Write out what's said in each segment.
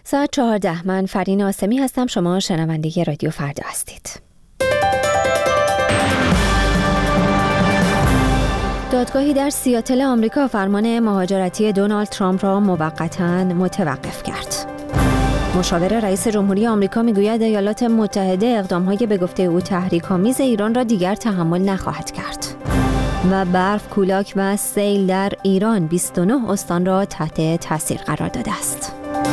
ساعت 14. من فرین آسمی هستم. شما شنونده رادیو فردا هستید. دادگاهی در سیاتل آمریکا فرمان مهاجرتی دونالد ترامپ را موقتاً متوقف کرد. مشاور رئیس جمهوری آمریکا میگوید ایالات متحده اقدام‌های به گفته او تحریک‌آمیز ایران را دیگر تحمل نخواهد کرد. و برف، کولاک و سیل در ایران 29 استان را تحت تاثیر قرار داده است.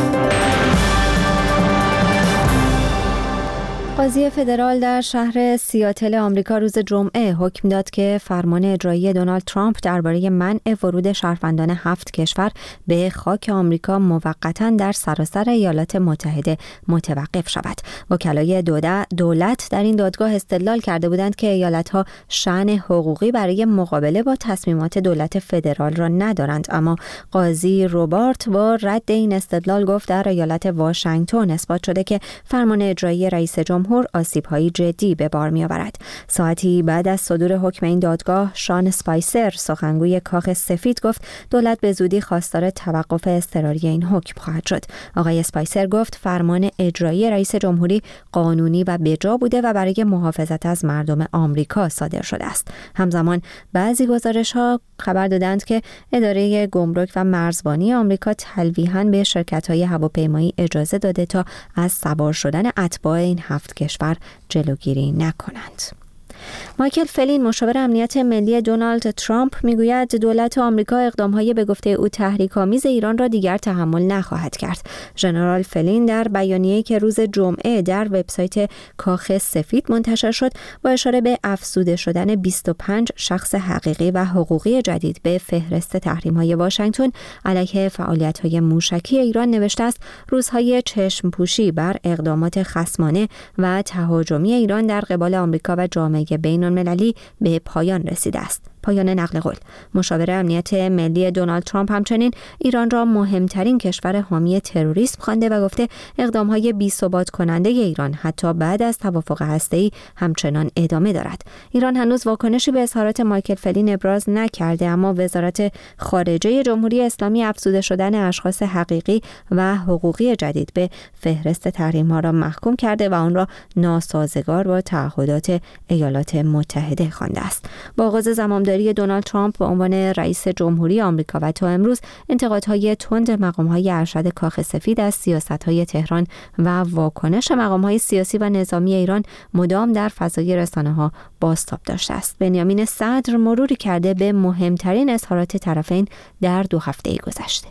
قاضی فدرال در شهر سیاتل آمریکا روز جمعه حکم داد که فرمان اجرایی دونالد ترامپ درباره منع ورود شهروندان 7 کشور به خاک آمریکا موقتاً در سراسر ایالات متحده متوقف شود. وکلای دولت در این دادگاه استدلال کرده بودند که ایالت‌ها شأن حقوقی برای مقابله با تصمیمات دولت فدرال را ندارند، اما قاضی روبارت با رد این استدلال گفت در ایالت واشنگتن اثبات شده که فرمان اجرایی رئیس جمهور آسیب‌های جدی به بار می‌آورد. ساعتی بعد از صدور حکم این دادگاه، شان اسپایسر، سخنگوی کاخ سفید، گفت دولت به زودی خواستار توقف اضطراری این حکم خواهد شد. آقای اسپایسر گفت فرمان اجرایی رئیس جمهوری قانونی و بجا بوده و برای محافظت از مردم آمریکا صادر شده است. همزمان بعضی گزارش‌ها خبر دادند که اداره گمرک و مرزبانی آمریکا تلویحاً به شرکت‌های هواپیمایی اجازه داده تا از سوار شدن اتباع این 7 کشور جلوگیری نکنند. مایکل فلین، مشاور امنیت ملی دونالد ترامپ، میگوید دولت آمریکا اقدام‌های به گفته او تحریک‌آمیز ایران را دیگر تحمل نخواهد کرد. ژنرال فلین در بیانیه‌ای که روز جمعه در وبسایت کاخ سفید منتشر شد با اشاره به افزوده شدن 25 شخص حقیقی و حقوقی جدید به فهرست تحریم‌های واشنگتن علیه فعالیت‌های موشکی ایران نوشته است روزهای چشم‌پوشی بر اقدامات خصمانه و تهاجمی ایران در قبال آمریکا و جامعه بین‌المللی به پایان رسیده است. پایان نقل قول. مشاور امنیت ملی دونالد ترامپ همچنین ایران را مهمترین کشور حامی تروریسم خوانده و گفته اقدام‌های بی‌ثبات کننده ایران حتی بعد از توافق هسته‌ای همچنان ادامه دارد. ایران هنوز واکنشی به اظهارات مایکل فلین ابراز نکرده، اما وزارت خارجه جمهوری اسلامی افزوده شدن اشخاص حقیقی و حقوقی جدید به فهرست تحریم‌ها را محکوم کرده و آن را ناسازگار با تعهدات ایالات متحده خوانده است. با آغاز زمامداری دونالد ترامپ به عنوان رئیس جمهوری آمریکا و تا امروز انتقادهای تند مقام‌های ارشد کاخ سفید از سیاست‌های تهران و واکنش مقام‌های سیاسی و نظامی ایران مدام در فضای رسانه‌ها بازتاب داشته است. بنیامین صدر مروری کرده به مهمترین اظهارات طرفین در 2 هفته گذشته.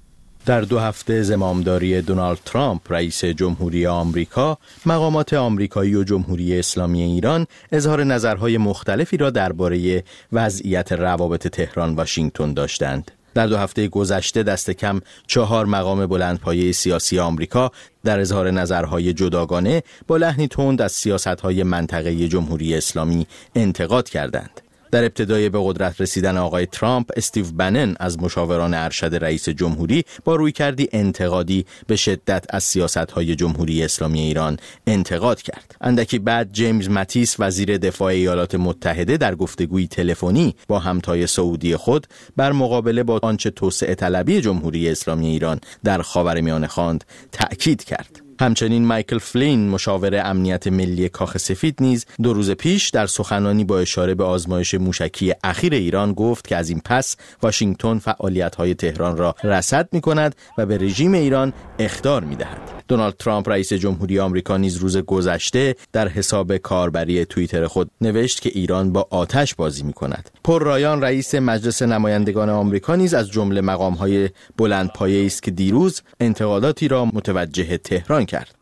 در 2 هفته زمامداری دونالد ترامپ رئیس جمهوری آمریکا، مقامات آمریکایی و جمهوری اسلامی ایران اظهار نظرهای مختلفی را درباره وضعیت روابط تهران واشنگتن داشتند. در 2 هفته گذشته دست کم 4 مقام بلندپایه سیاسی آمریکا در اظهار نظرهای جداگانه با لحنی تند از سیاست‌های منطقه جمهوری اسلامی انتقاد کردند. در ابتدای به قدرت رسیدن آقای ترامپ، استیو بنن از مشاوران ارشد رئیس جمهوری با رویکردی انتقادی به شدت از سیاست‌های جمهوری اسلامی ایران انتقاد کرد. اندکی بعد جیمز ماتیس وزیر دفاع ایالات متحده در گفتگوی تلفنی با همتای سعودی خود بر مقابله با آنچه توسعه طلبی جمهوری اسلامی ایران در خاورمیانه خواند تأکید کرد. همچنین مایکل فلین، مشاور امنیت ملی کاخ سفید، نیز 2 روز پیش در سخنرانی با اشاره به آزمایش موشکی اخیر ایران گفت که از این پس واشنگتن فعالیت‌های تهران را رصد می‌کند و به رژیم ایران اخطار می‌دهد. دونالد ترامپ رئیس جمهوری آمریکا نیز روز گذشته در حساب کاربری توییتر خود نوشت که ایران با آتش بازی می‌کند. پل رایان، رئیس مجلس نمایندگان آمریکا، نیز از جمله مقام‌های بلندپایه‌ای است که دیروز انتقاداتی را متوجه تهران کرد.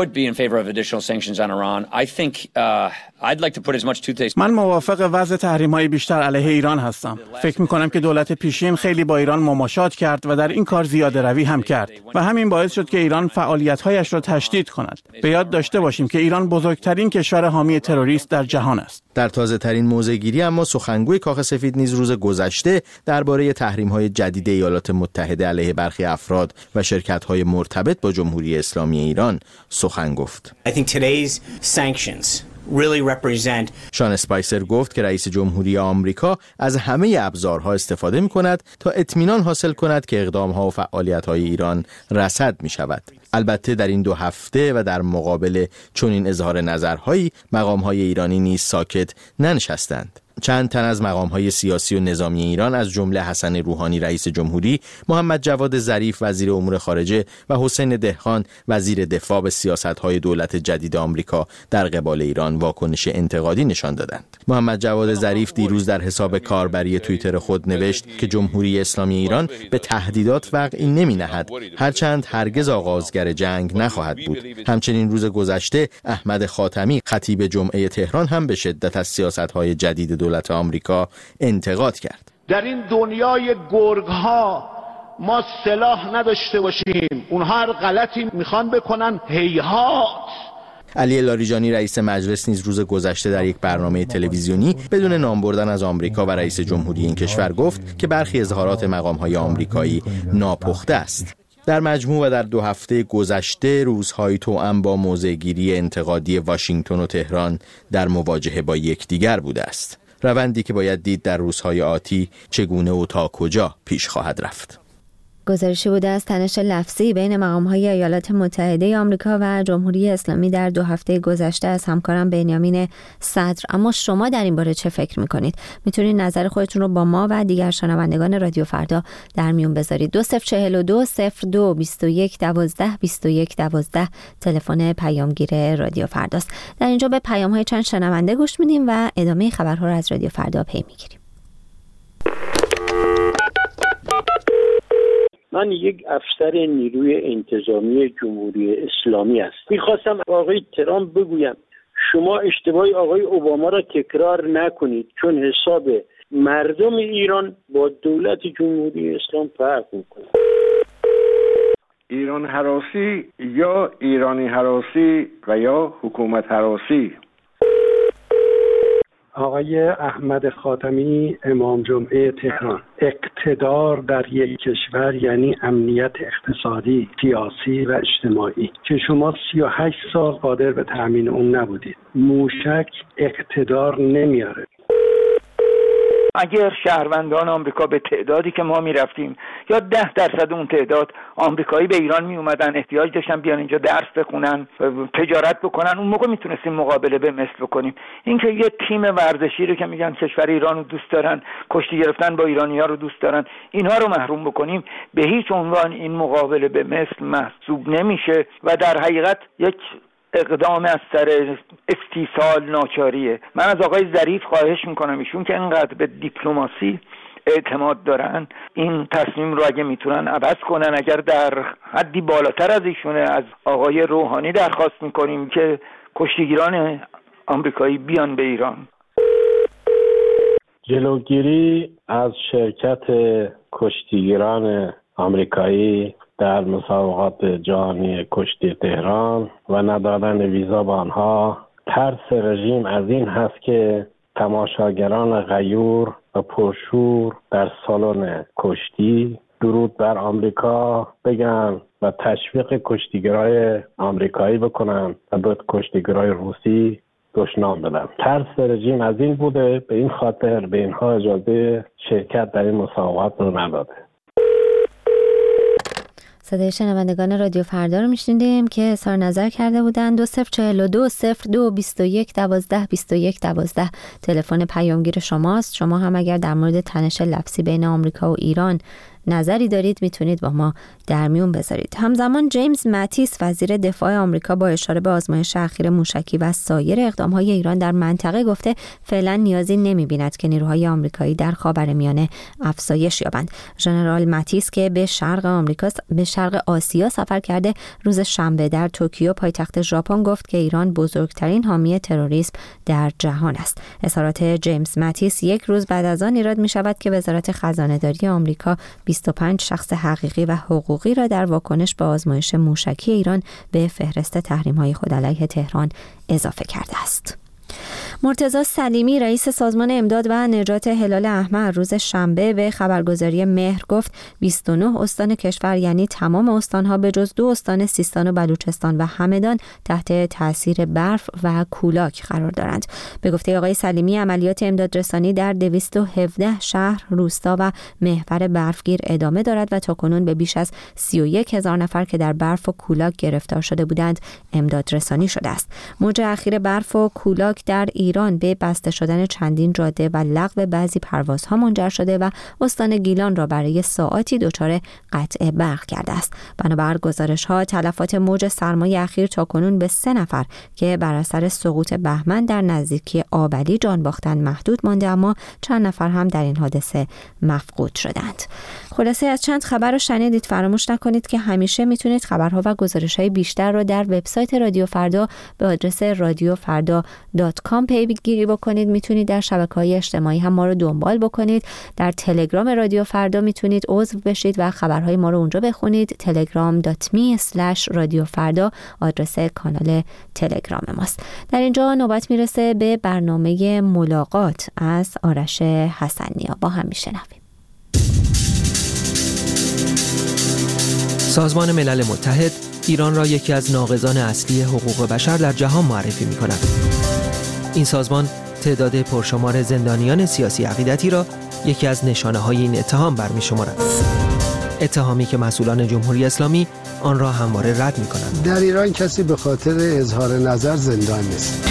من موافق وضع تحریم‌های بیشتر علیه ایران هستم. فکر می‌کنم که دولت پیشین خیلی با ایران مماشات کرد و در این کار زیاده روی هم کرد و همین باعث شد که ایران فعالیت‌هایش را تشدید کند. به یاد داشته باشیم که ایران بزرگترین کشور حامی تروریست در جهان است. در تازه‌ترین موضع‌گیری اما سخنگوی کاخ سفید نیز روز گذشته درباره تحریم‌های جدید ایالات متحده علیه برخی افراد و شرکت‌های مرتبط با جمهوری اسلامی ایران سخن گفت. I think today's sanctions شان اسپایسر گفت که رئیس جمهوری آمریکا از همه ابزارها استفاده می‌کند تا اطمینان حاصل کند که اقدام‌ها و فعالیت‌های ایران رصد می‌شود. البته در این 2 هفته و در مقابل چنین اظهار نظرهایی مقام‌های ایرانی نیز ساکت ننشستند. چند تن از مقام‌های سیاسی و نظامی ایران از جمله حسن روحانی رئیس جمهوری، محمد جواد ظریف وزیر امور خارجه و حسین دهقان وزیر دفاع به سیاست‌های دولت جدید آمریکا در قبال ایران واکنش انتقادی نشان دادند. محمد جواد ظریف دیروز در حساب کاربری توییتر خود نوشت که جمهوری اسلامی ایران به تهدیدات وقعی نمی‌نهد، هرچند هرگز آغازگر جنگ نخواهد بود. همچنین روز گذشته احمد خاتمی خطیب جمعه تهران هم به شدت از سیاست‌های جدید دولت آمریکا انتقاد کرد. در این دنیای گرگ‌ها ما سلاح نداشته باشیم، اونها هر غلطی میخوان بکنن، هیهات. علی لاریجانی رئیس مجلس نیز روز گذشته در یک برنامه تلویزیونی بدون نام بردن از آمریکا و رئیس جمهوری این کشور گفت که برخی اظهارات مقام‌های آمریکایی ناپخته است. در مجموع و در 2 هفته گذشته روزهای توأم با موضع‌گیری انتقادی واشنگتن و تهران در مواجهه با یکدیگر بوده است. روندی که باید دید در روزهای آتی چگونه و تا کجا پیش خواهد رفت. گزارشی بوده از تنش لفظی بین مقام‌های ایالات متحده آمریکا و جمهوری اسلامی در 2 هفته گذشته از همکارم بنیامین صدر. اما شما در این باره چه فکر می‌کنید؟ میتونید نظر خودتون رو با ما و دیگر شنوندگان رادیو فردا در میون بذارید. 2042 02 21 12 21 12 تلفن پیامگیر رادیو فرداست. در اینجا به پیام‌های چند شنونده گوش میدیم و ادامه خبرها رو از رادیو فردا پی می‌گیریم. من یک افسر نیروی انتظامی جمهوری اسلامی هستم. میخواستم آقای ترامپ بگویم شما اشتباه آقای اوباما را تکرار نکنید، چون حساب مردم ایران با دولت جمهوری اسلام فرق میکنه. ایران هراسی یا ایرانی هراسی و یا حکومت هراسی. آقای احمد خاتمی امام جمعه تهران: اقتدار در یک کشور یعنی امنیت اقتصادی، سیاسی و اجتماعی که شما 38 سال قادر به تأمین اون نبودید. موشک اقتدار نمیاره. اگر شهروندان آمریکا به تعدادی که ما میرفتیم یا 10% اون تعداد آمریکایی به ایران می اومدن، احتیاج داشتن بیان اینجا درس بخونن، تجارت بکنن، اون موقع میتونستیم مقابله به مثل بکنیم. اینکه یه تیم ورزشی رو که میگن کشور ایران رو دوست دارن، کشتی گرفتن با ایرانی‌ها رو دوست دارن، اینها رو محروم بکنیم، به هیچ عنوان این مقابله به مثل محسوب نمیشه و در حقیقت یک اقدام از سر استیصال ناچاریه. من از آقای ظریف خواهش میکنم ایشون که اینقدر به دیپلماسی اعتماد دارن این تصمیم رو اگه میتونن عوض کنن. اگر در حدی بالاتر از ایشونه از آقای روحانی درخواست میکنیم که کشتیگیران آمریکایی بیان به ایران. جلوگیری از شرکت کشتیگیران آمریکایی در مسابقات جهانی کشتی تهران و ندادن ویزا به آنها، ترس رژیم از این هست که تماشاگران غیور و پرشور در سالن کشتی درود بر آمریکا بگن و تشویق کشتیگرای آمریکایی بکنن و به کشتیگرای روسی دشنام بدن. ترس رژیم از این بوده، به این خاطر به اینها اجازه شرکت در این مسابقات رو نداده. صدای شنوندگان رادیو فردا رو میشنیدیم که اظهار نظر کرده بودن. 2042 02 21 12 21 12 تلفن پیامگیر شماست. شما هم اگر در مورد تنش لفظی بین آمریکا و ایران نظری دارید میتونید با ما در میون بذارید. همزمان جیمز ماتیس وزیر دفاع آمریکا با اشاره به آزمایش اخیر موشکی و سایر اقدام‌های ایران در منطقه گفته فعلا نیازی نمی‌بیند که نیروهای آمریکایی در خاورمیانه افزایش یابند. ژنرال ماتیس که به شرق آسیا سفر کرده، روز شنبه در توکیو پایتخت ژاپن گفت که ایران بزرگترین حامی تروریسم در جهان است. اظهارات جیمز ماتیس یک روز بعد از آن ایراد می‌شود که وزارت خزانه‌داری آمریکا 25 شخص حقیقی و حقوقی را در واکنش به آزمایش موشکی ایران به فهرست تحریم‌های خود علیه تهران اضافه کرده است. مرتضی سلیمی رئیس سازمان امداد و نجات هلال احمر روز شنبه به خبرگزاری مهر گفت 29 استان کشور یعنی تمام استانها به جز 2 استان سیستان و بلوچستان و همدان تحت تاثیر برف و کولاک قرار دارند. به گفته آقای سلیمی عملیات امدادرسانی در 217 شهر، روستا و محور برفگیر ادامه دارد و تاکنون به بیش از 31,000 نفر که در برف و کولاک گرفتار شده بودند امدادرسانی شده است. موج اخیر برف و کولاک در ایران به بسته شدن چندین جاده و لغو بعضی پروازها منجر شده و استان گیلان را برای ساعاتی دچار قطع برق کرده است. بنابر گزارش‌ها تلفات موج سرمای اخیر تاکنون به 3 نفر که بر اثر سقوط بهمن در نزدیکی آبلی جان باختند محدود مانده، اما چند نفر هم در این حادثه مفقود شدند. خلاصه از چند خبر رو شنیدید. فراموش نکنید که همیشه میتونید خبرها و گزارش‌های بیشتر رو در وبسایت رادیو فردا به آدرس radiofarda.com پیگیری بکنید. میتونید در شبکه‌های اجتماعی هم ما رو دنبال بکنید. در تلگرام رادیو فردا میتونید عضو بشید و خبرهای ما رو اونجا بخونید. telegram.me/radiofarda آدرس کانال تلگرام ماست. در اینجا نوبت میرسه به برنامه ملاقات از آرش حسنیا. با هم میشنویم. سازمان ملل متحد ایران را یکی از ناقضان اصلی حقوق بشر در جهان معرفی می‌کند. این سازمان تعداد پرشمار زندانیان سیاسی عقیدتی را یکی از نشانه‌های این اتهام برمی‌شمارد. اتهامی که مسئولان جمهوری اسلامی آن را همواره رد می‌کنند. در ایران کسی به خاطر اظهار نظر زندان نیست.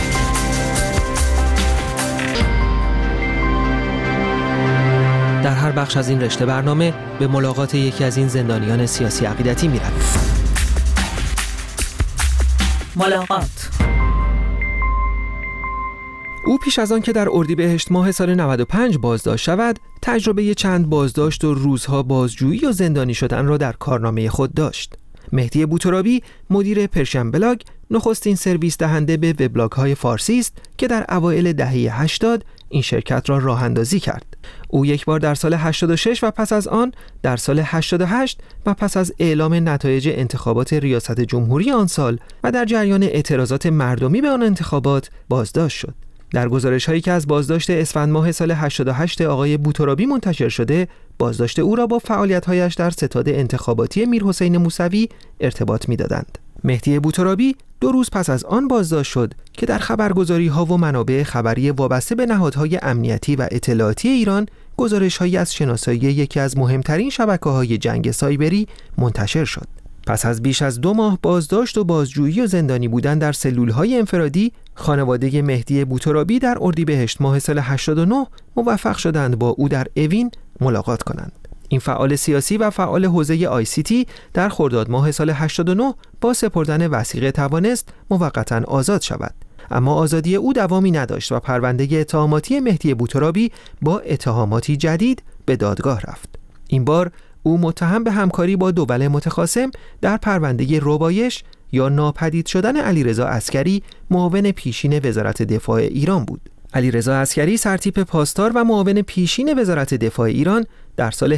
در هر بخش از این رشته برنامه به ملاقات یکی از این زندانیان سیاسی عقیدتی می‌رویم. ملاقات. او پیش از آن که در اردیبهشت ماه سال 95 بازداشت شود، تجربه چند بازداشت و روزها بازجویی و زندانی شدن را در کارنامه خود داشت. مهدی بوترابی، مدیر پرشن بلاگ، نخستین سرویس دهنده به وبلاگ‌های فارسی است که در اوایل دهه 80 این شرکت را راه اندازی کرد. او یک بار در سال 86 و پس از آن در سال 88 و پس از اعلام نتایج انتخابات ریاست جمهوری آن سال و در جریان اعتراضات مردمی به آن انتخابات بازداشت شد. در گزارش‌هایی که از بازداشت اسفند ماه سال 88 آقای بوترابی منتشر شده، بازداشت او را با فعالیت‌هایش در ستاد انتخاباتی میرحسین موسوی ارتباط می‌دادند. مهدی بوترابی 2 روز پس از آن بازداشت شد که در خبرگزاری‌ها و منابع خبری وابسته به نهادهای امنیتی و اطلاعاتی ایران گزارش‌هایی از شناسایی یکی از مهمترین شبکه‌های جنگ سایبری منتشر شد. پس از بیش از 2 ماه بازداشت و بازجویی و زندانی بودن در سلول‌های انفرادی، خانواده مهدی بوترابی در اردیبهشت ماه سال 89 موفق شدند با او در اوین ملاقات کنند. این فعال سیاسی و فعال حوزه ICT در خرداد ماه سال 89 با سپردن وثیقه توانست موقتاً آزاد شود. اما آزادی او دوامی نداشت و پرونده اتهاماتی مهدی بوترابی با اتهاماتی جدید به دادگاه رفت. این بار او متهم به همکاری با دول متخاصم در پرونده ربایش یا ناپدید شدن علیرضا عسکری، معاون پیشین وزارت دفاع ایران بود. علیرضا عسکری سرتیپ پاسدار و معاون پیشین وزارت دفاع ایران در سال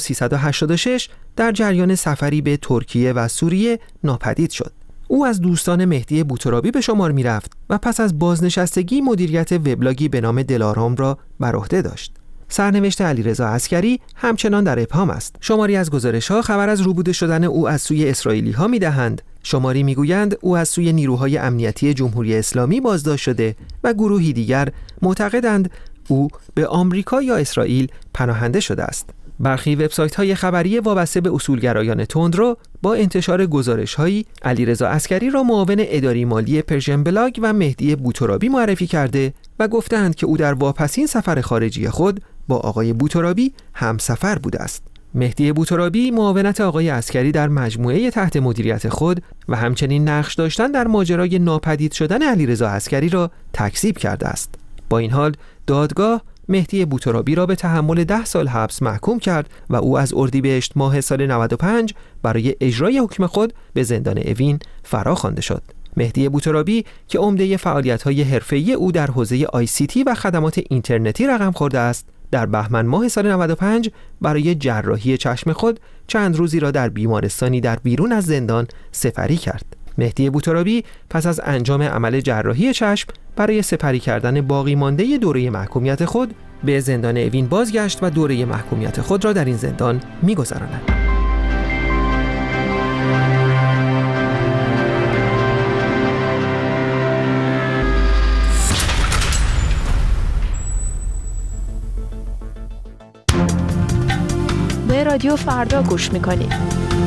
1386 در جریان سفری به ترکیه و سوریه ناپدید شد. او از دوستان مهدی بوترابی به شمار می رفت و پس از بازنشستگی مدیریت وبلاگی به نام دلارام را بر عهده داشت. سرنوشت علیرضا عسکری همچنان در ابهام است. شماری از گزارش‌ها خبر از روبوده شدن او از سوی اسرائیلی‌ها می‌دهند. شماری می‌گویند او از سوی نیروهای امنیتی جمهوری اسلامی بازداشت شده و گروهی دیگر معتقدند او به آمریکا یا اسرائیل پناهنده شده است. برخی وبسایت‌های خبری وابسته به اصولگرایان تندرو با انتشار گزارش‌هایی علیرضا عسکری را معاون اداری مالی پرژن بلاگ و مهدی بوترابی معرفی کرده و گفتند که او در واپسین سفر خارجی خود با آقای بوترابی همسفر بوده است. مهدی بوترابی معاونت آقای عسکری در مجموعه تحت مدیریت خود و همچنین نقش داشتن در ماجرای ناپدید شدن علیرضا عسکری را تکذیب کرده است. با این حال دادگاه مهدی بوترابی را به تحمل 10 سال حبس محکوم کرد و او از اردیبهشت ماه سال 95 برای اجرای حکم خود به زندان اوین فرا خوانده شد. مهدی بوترابی که عمده فعالیت‌های حرفه‌ای او در حوزه ICT و خدمات اینترنتی رقم خورده است، در بهمن ماه سال 95 برای جراحی چشم خود چند روزی را در بیمارستانی در بیرون از زندان سپری کرد. مهدی بوترابی پس از انجام عمل جراحی چشم برای سپری کردن باقی مانده دوره محکومیت خود به زندان اوین بازگشت و دوره محکومیت خود را در این زندان می‌گذراند. به رادیو فردا گوش می‌کنید.